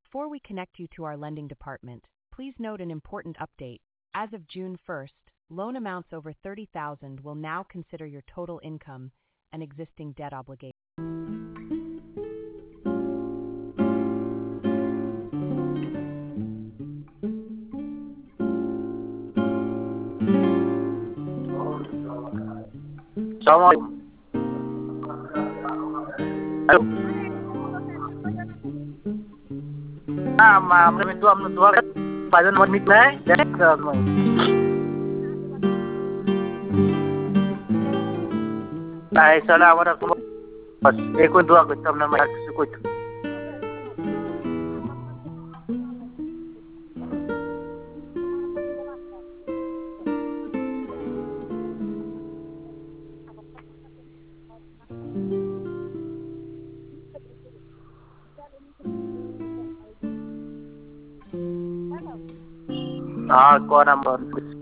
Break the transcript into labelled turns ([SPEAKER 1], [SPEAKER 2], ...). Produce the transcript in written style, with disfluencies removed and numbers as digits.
[SPEAKER 1] Before we connect you to our lending department, please note an important update. As of June 1st, loan amounts over 30,000 will now consider your total income and existing debt obligation.
[SPEAKER 2] Assalamualaikum. Halo. Ma'am, kami dua pada nomor midnight. Ay, salamat ako. Ikut dua ko sa nama sukut. Ko number